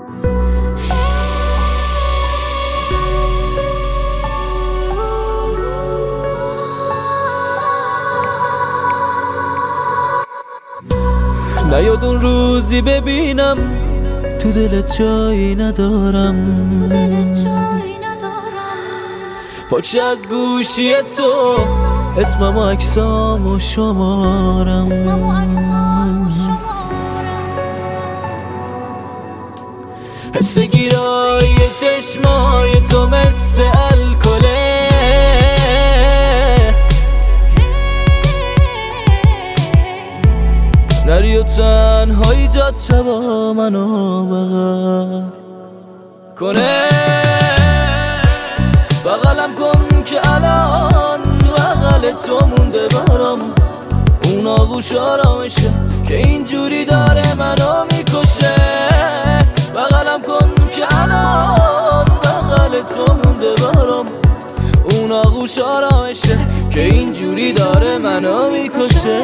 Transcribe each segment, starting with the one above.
نیاد اون روزی ببینم تو دلت جایی ندارم، پاکش از گوشی تو اسمم و عکسام و شمارم. حس گیرای چشمای تو مثل الکله، نری و تنهایی جاد شبا منو بغل کنه. بغلم کن که الان بغل تو مونده برام اون آغوش آرامشه که اینجوری داره منو میکشه. بغلم کن که الان بغل تو مونده برام اون آغوش آرامشه که اینجوری داره منو میکشه.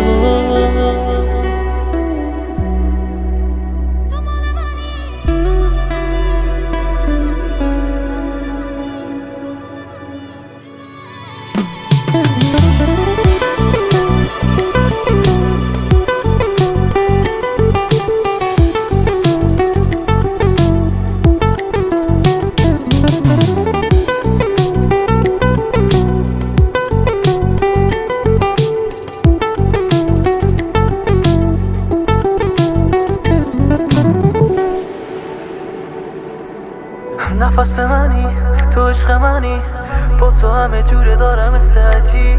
نفس منی تو عشق منی، با تو همه جوره دارم مثل عجیب.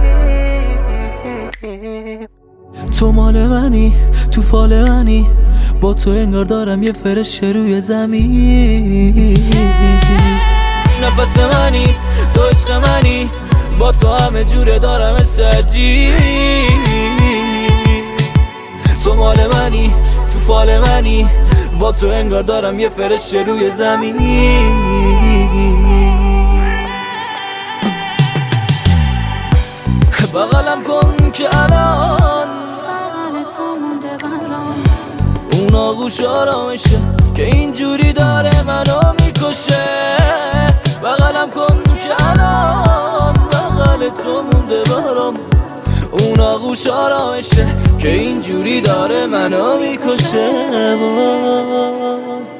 تو مال منی تو فال منی، با تو انگار دارم یه فرشه روی زمین. نفس منی تو عشق منی، با تو همه جوره دارم مثل عجیب. تو مال منی تو فال منی، با تو انگار دارم یه فرشه روی زمین. بغلم کن که الان اون آغوش آرامشه که اینجوری داره منو میکشه. بغلم کن که الان بغل تو مونده برام اون آغوش آرامشه که اینجوری داره منو میکشه.